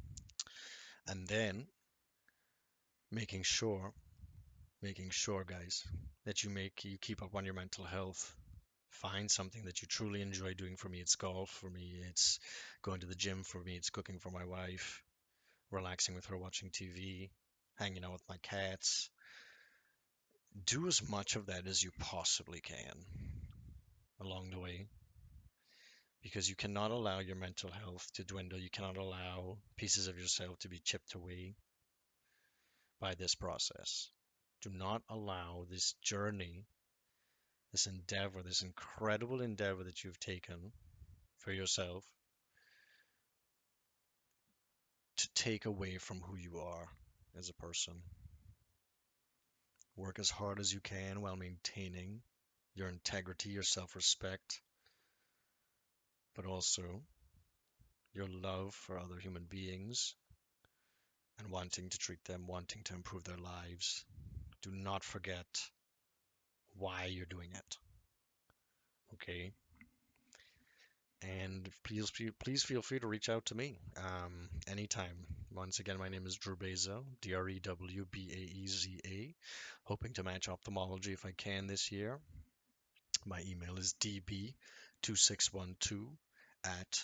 And then making sure, making sure, guys, that you keep up on your mental health. Find something that you truly enjoy doing. For me, it's golf. For me, it's going to the gym. For me, it's cooking for my wife, relaxing with her, watching TV, hanging out with my cats. Do as much of that as you possibly can along the way because you cannot allow your mental health to dwindle. You cannot allow pieces of yourself to be chipped away by this process. Do not allow this journey, this endeavor, this incredible endeavor that you've taken for yourself to take away from who you are as a person. Work as hard as you can while maintaining your integrity, your self respect, but also your love for other human beings and wanting to treat them, wanting to improve their lives. Do not forget why you're doing it. Okay. And please feel free to reach out to me anytime. Once again, my name is Drew Beza, Drewbaeza, hoping to match ophthalmology if I can this year. My email is db2612 at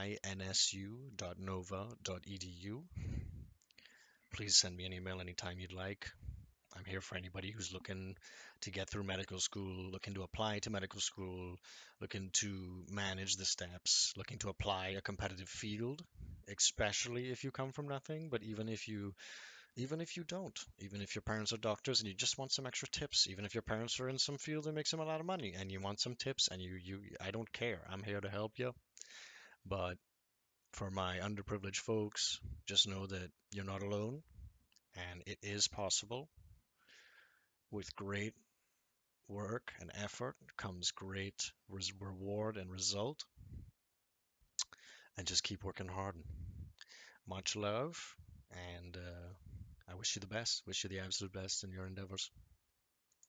mynsu.nova.edu. Please send me an email anytime you'd like. I'm here for anybody who's looking to get through medical school, looking to apply to medical school, looking to manage the steps, looking to apply a competitive field, especially if you come from nothing, but even if you don't, even if your parents are doctors and you just want some extra tips, even if your parents are in some field that makes them a lot of money and you want some tips and I don't care. I'm here to help you. But for my underprivileged folks, just know that you're not alone and it is possible. With great work and effort comes great reward and result. And just keep working hard. Much love, and I wish you the best. Wish you the absolute best in your endeavors.